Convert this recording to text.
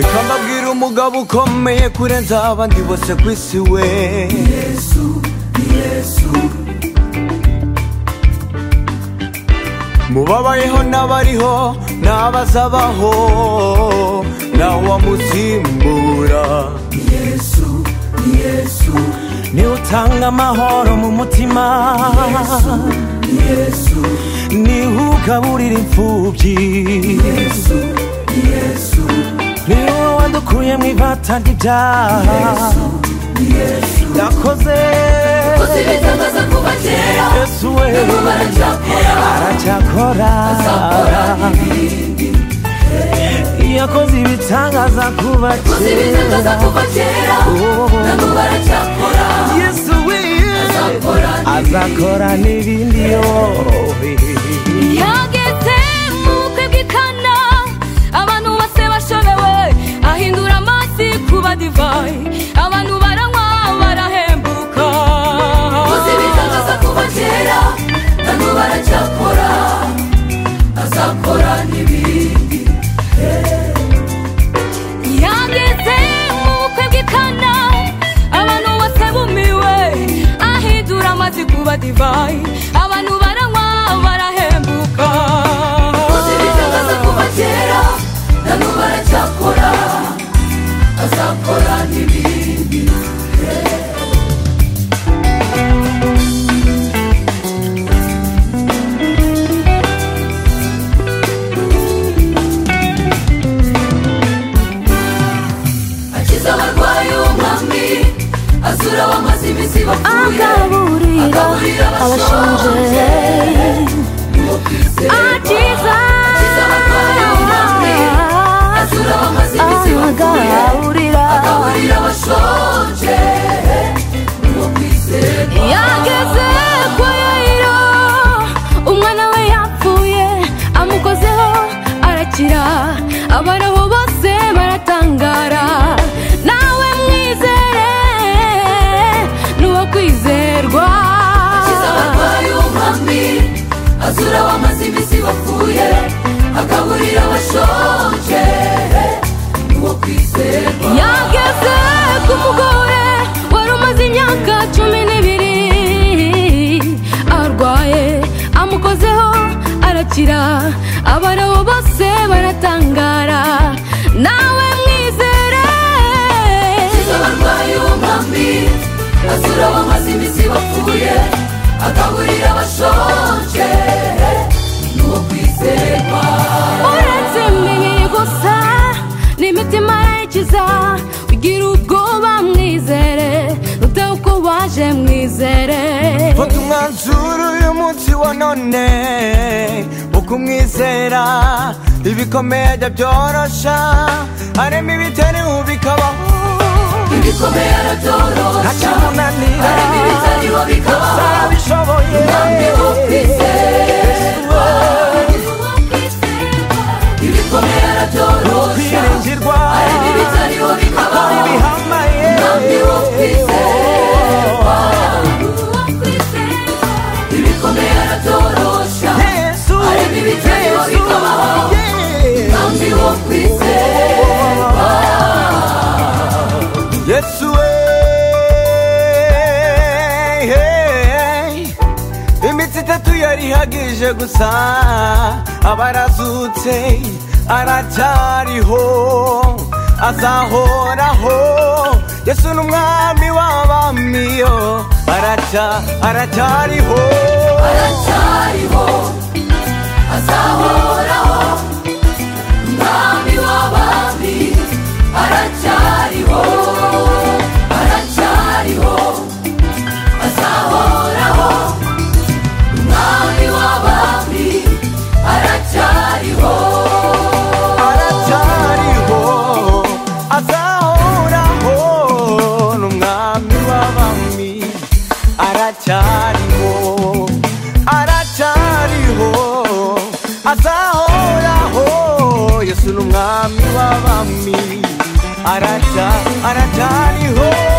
ikambabwira umugabo ukomeye kurenza abandi bose kwisi we Yesu Yesu mubabayeho n'abariho n'abazabaho nawe wamusimbura Yesu Yesu ni utanga amahoro mu mutima Yesu ni ugaburira imfubyi Yesu Yesu ni wowe wadukuye mu ivata ry'ibyaha Yesu yakoze ibitangaza kuva kera Yesu we aracyakora yakoze ibitangaza kuva kera Yesu we azakora n'ibindi yo yageze mu bukwe bw'ikana abantu bose bashobewe ahindura amazi kuba divayi abantu baranywa barahembuka ibitangaza kuva kera nabo baracyakora azakora n'ibindi yageze mu bukwe bw'ikana abantu bose bumiwe ahindura amazi kuba divayi abantu baranywa barahembuka ibitangaza kuva kera nabo baracyakora azakora n'ibindi akiza abarwayi umwami azura wamaze iminsi bapfuye agaburira abashonje akiza abarwayi umwami azura wamaze iminsi bapfuye agaburira abashonje mu kwizera yageze kwa Yayiro umwana we yapfuye amukozeho arakira abaraho bose baratangara nawe mwizere nuwo kwizerwa akiza abarwayi umwami azura wamaze iminsi bapfuye agaburira abashonje nuwo kwizerwa yageze ku mugore wari umaze imyaka 12 arwaye amukozeho arakira abaraho bose baratangara nawe mwizere akiza abarwayi umwami azura wamaze iminsi bapfuye agaburira abashonje nuwo kwizerwa uretse imenye gusa n'imitima yakiza ugira ubwoba mwizere utaha uko waje mwizere fata umwanzuro uyu munsi wa none ukumwizera ibikomeye ajya byorosha arema ibitariho bikabaho ibikomeye arabyorosha ntakimunanira arema ibitariho bikabaho arabishoboye umwami wo kwizerwa ibikomeye arabyorosha kwiringirwa arema ibitariho bikabaho ibihamaye umwami wo kwizerwa ibikomeye arabyorosha Yesu arema ibitariho bikabaho umwami wo kwizerwa Yesu imitsi itatu yari ihagije gusa abarazutse aracyariho azahoraho Yesu n'umwami w'abamiyo aracyariho azahoraho umwami w'abami aracyariho azahoraho umwami w'abami aracyariho azahoraho n'umwami w'abami aracyariho azahoraho Yesu n'umwami w'abami aracyariho